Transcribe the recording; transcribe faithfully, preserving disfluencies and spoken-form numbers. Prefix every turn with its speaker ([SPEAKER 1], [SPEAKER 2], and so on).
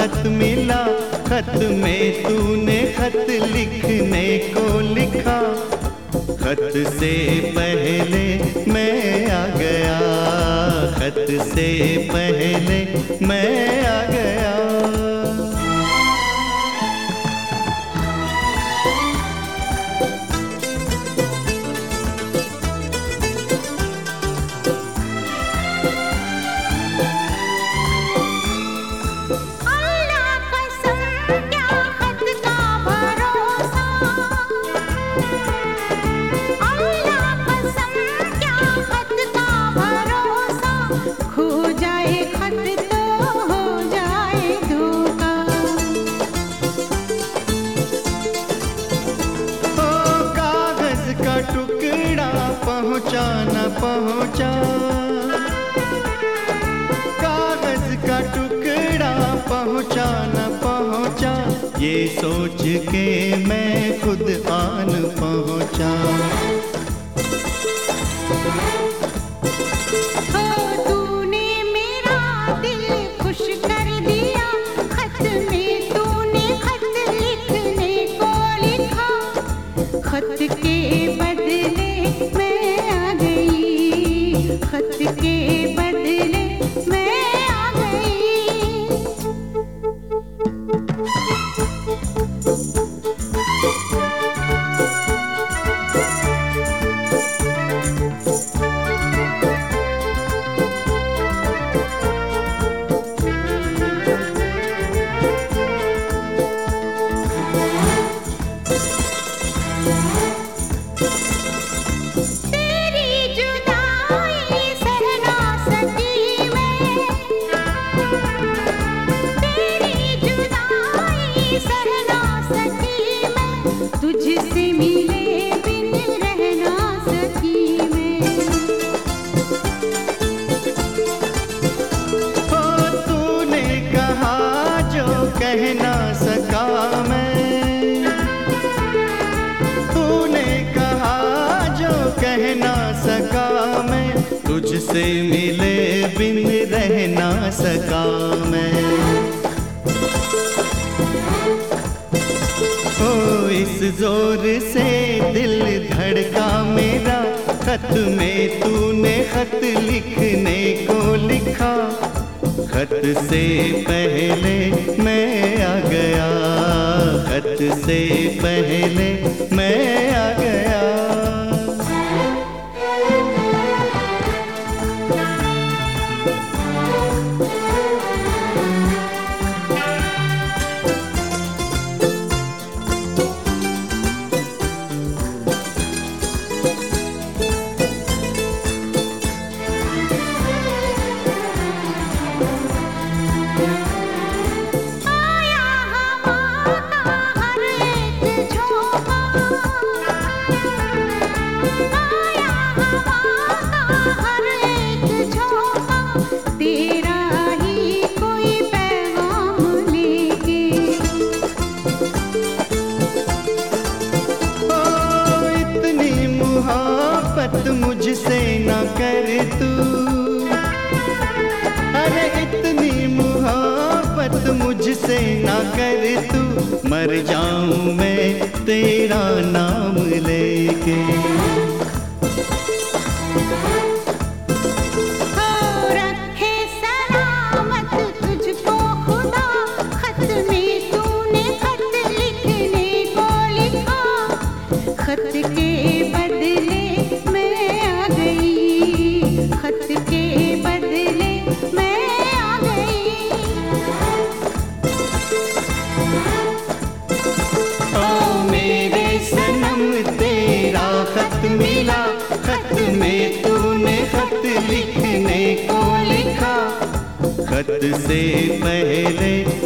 [SPEAKER 1] खत मिला, खत में तूने खत लिखने को लिखा। खत से पहले मैं आ गया, खत से पहले मैं आ गया। टुकड़ा पहुँचा न पहुँचा, कागज का टुकड़ा पहुँचा न पहुँचा, ये सोच के मैं खुद आन पहुँचा।
[SPEAKER 2] तूने मेरा दिल खुश कर दिया, खत में तूने खत लिखने को लिखा। खत के बदले मैं आ गई, खत के बदले मैं आ गई। तुझसे मिले बिन रहना सकी मैं।
[SPEAKER 1] ओ तूने कहा जो कह ना सका मैं, तूने कहा जो कह ना सका मैं, तुझसे मिले बिन रह ना सका मैं। ओ इस जोर से दिल धड़का मेरा, खत में तूने खत लिखने को लिखा। खत से पहले मैं आ गया, खत से पहले मैं आ गया। मोहब्बत मुझसे न कर तू, अरे इतनी मोहब्बत मुझसे न कर तू, मर जाऊं मैं तेरा नाम लेके।
[SPEAKER 2] रखे सलामत तुझको खुदा, खत में तूने खत लिखने को लिखा। खत के बदले मैं आ गई, खत के बदले मैं आ गई।
[SPEAKER 1] ओ मेरे सनम तेरा खत मिला, खत में तूने खत लिखने को लिखा। खत से पहले